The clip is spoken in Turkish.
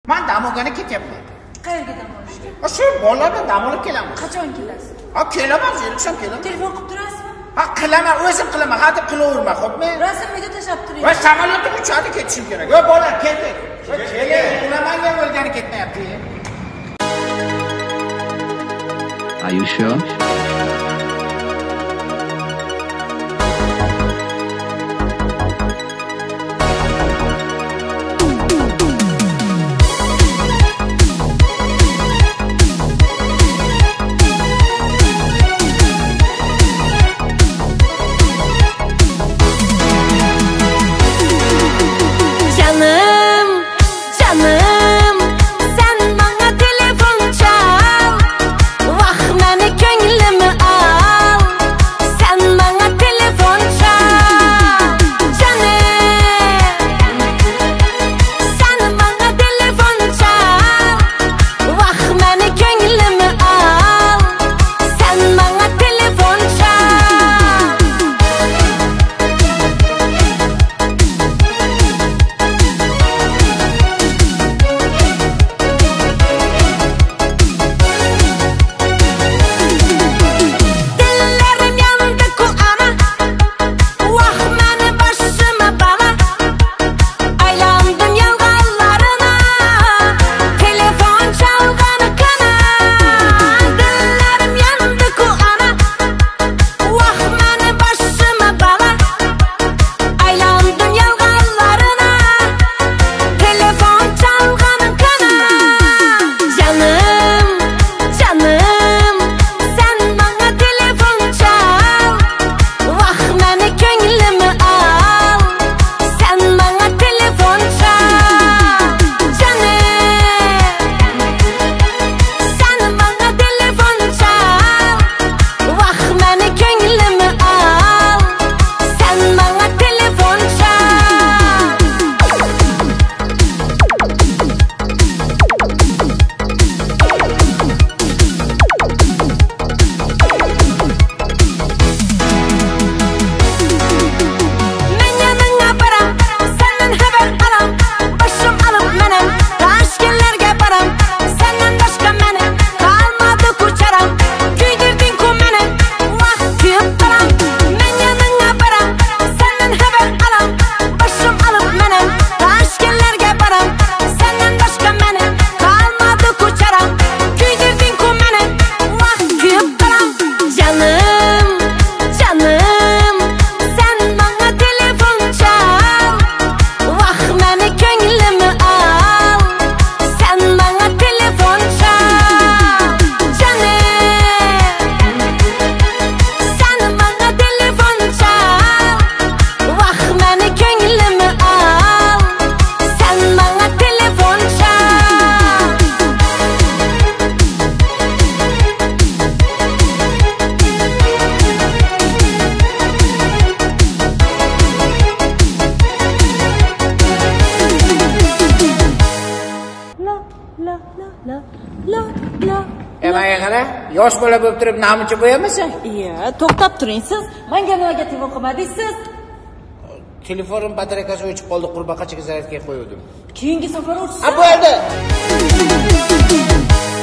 Men dam olgani ketyapman. Qayerga dam olishga? Shu bolalarni dam olib kelaman. Qachon kelasiz? Kelaman, zerikisham kelaman. Telefon qilib turasizmi? Qilaman, o'zim qilaman. Hadi qilaverma, xo'pmi? Rasm uyda tashlab turing. Va samolyotda uchadi ketishim kerak. Yo bolalar, ketdik. Keling, ulamanga bo'lgani ketmayapti. Are you sure? Menga qara, yosh bola bo'lib turib namuncha bo'yamasan? Iya, to'xtab turing siz. Menga nimaga telefon qilmadingiz siz? Telefonim batareykasi o'chib qoldi, qurbaqachaga zaryadga qo'ydim. Keyingi safar o'chsiz. Bo'ldi.